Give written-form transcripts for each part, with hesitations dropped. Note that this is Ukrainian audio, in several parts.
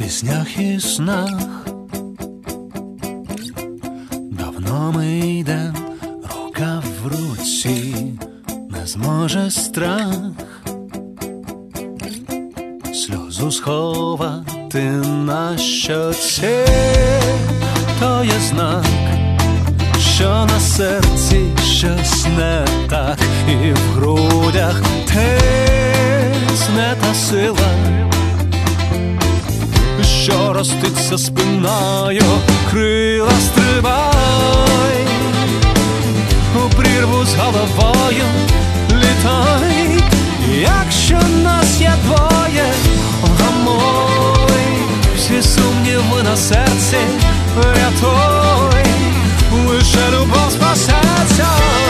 піснях і снах. Давно ми йдем, рука в руці, не зможе страх сльозу сховати на щоці. То є знак, що на серці щось не так, і в грудях тисне та сила, що роститься спиною, крила стрибай, у прірву з головою літай. Якщо нас є двоє, гамуй всі сумніви на серці, рятуй, лише любов спасеться.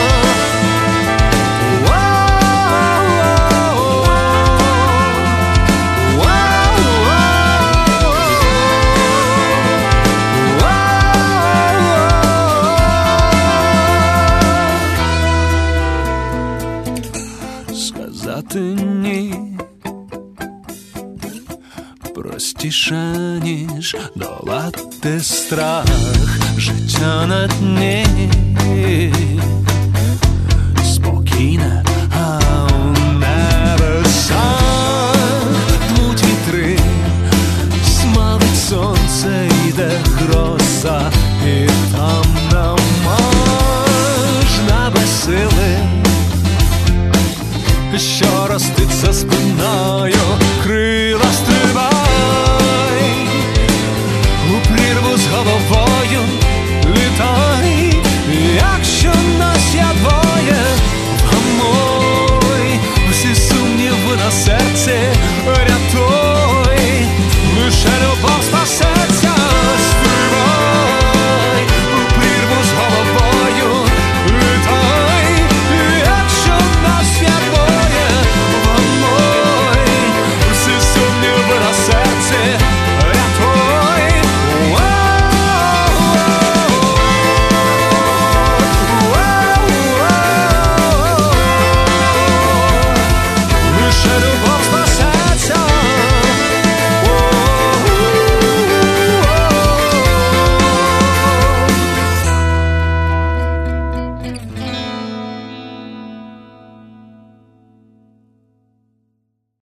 Сказати ні простіше, ніж долати страх, життя на дні.